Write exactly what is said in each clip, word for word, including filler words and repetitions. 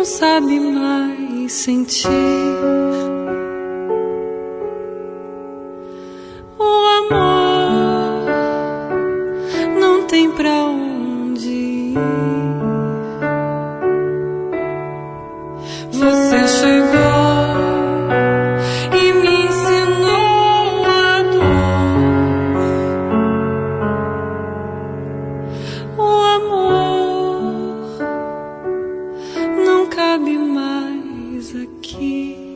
sabe mais sentir. O amor não tem pra onde ir. Você chegou e me ensinou a dor. O amor não cabe mais aqui.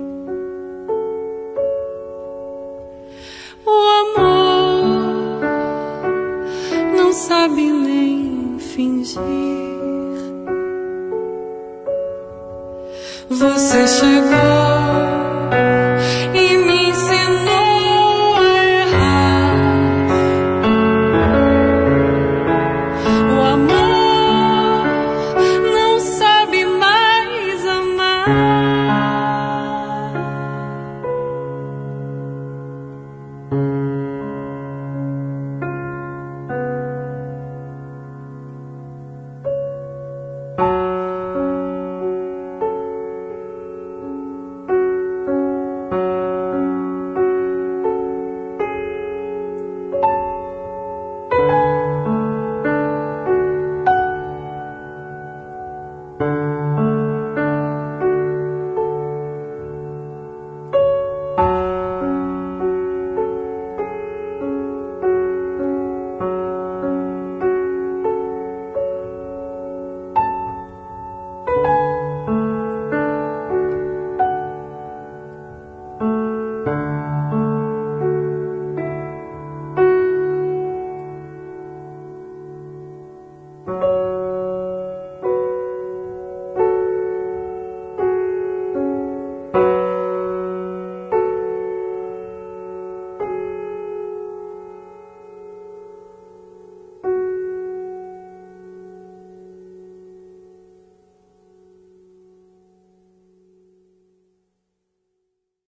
O amor não sabe nem fingir. Você chegou